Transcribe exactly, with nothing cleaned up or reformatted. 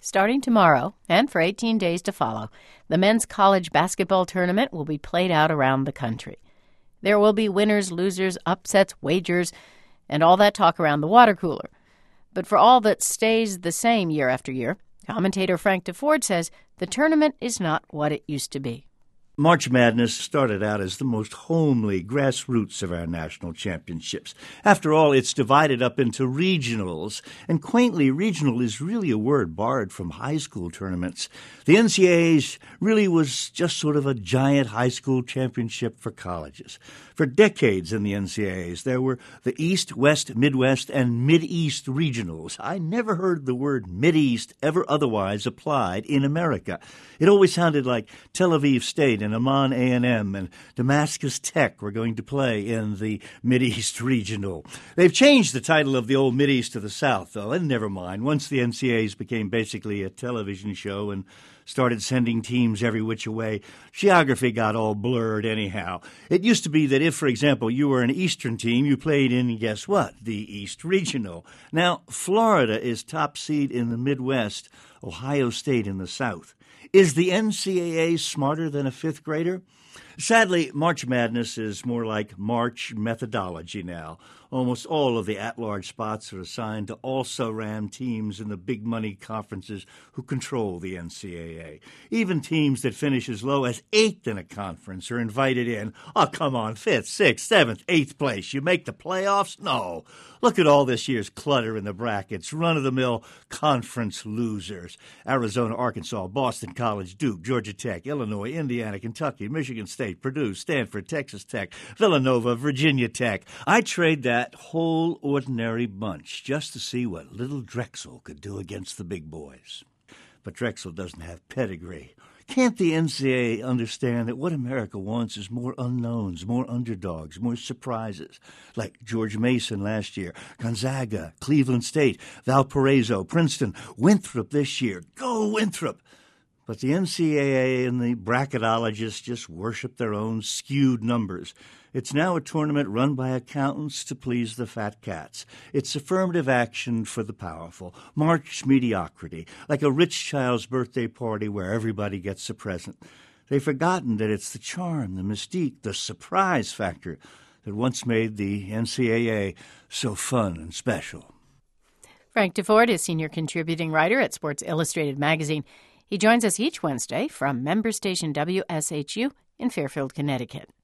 Starting tomorrow, and for eighteen days to follow, the men's college basketball tournament will be played out around the country. There will be winners, losers, upsets, wagers, and all that talk around the water cooler. But for all that stays the same year after year, commentator Frank DeFord says the tournament is not what it used to be. March Madness started out as the most homely grassroots of our national championships. After all, it's divided up into regionals, and quaintly, regional is really a word borrowed from high school tournaments. The N C double A's really was just sort of a giant high school championship for colleges. For decades in the N C double A's, there were the East, West, Midwest, and Mid-East regionals. I never heard the word Mid-East ever otherwise applied in America. It always sounded like Tel Aviv State and Amman A and M and Damascus Tech were going to play in the Mid-East Regional. They've changed the title of the old Mid-East to the South, though, and never mind. Once the N C double A's became basically a television show and started sending teams every which way, geography got all blurred anyhow. It used to be that if, for example, you were an Eastern team, you played in, guess what, the East Regional. Now, Florida is top seed in the Midwest, Ohio State in the South. Is the N C double A smarter than a fifth grader? Sadly, March Madness is more like March methodology now. Almost all of the at-large spots are assigned to also-ran teams in the big-money conferences who control the N C double A. Even teams that finish as low as eighth in a conference are invited in. Oh, come on, fifth, sixth, seventh, eighth place. You make the playoffs? No. Look at all this year's clutter in the brackets. Run-of-the-mill conference losers. Arizona, Arkansas, Boston College, Duke, Georgia Tech, Illinois, Indiana, Kentucky, Michigan State, Purdue, Stanford, Texas Tech, Villanova, Virginia Tech. I trade that whole ordinary bunch just to see what little Drexel could do against the big boys. But Drexel doesn't have pedigree. Can't the N C double A understand that what America wants is more unknowns, more underdogs, more surprises? Like George Mason last year, Gonzaga, Cleveland State, Valparaiso, Princeton, Winthrop this year. Go Winthrop! But the N C double A and the bracketologists just worship their own skewed numbers. It's now a tournament run by accountants to please the fat cats. It's affirmative action for the powerful, March mediocrity, like a rich child's birthday party where everybody gets a present. They've forgotten that it's the charm, the mystique, the surprise factor that once made the N C double A so fun and special. Frank DeFord is senior contributing writer at Sports Illustrated magazine. He joins us each Wednesday from member station W S H U in Fairfield, Connecticut.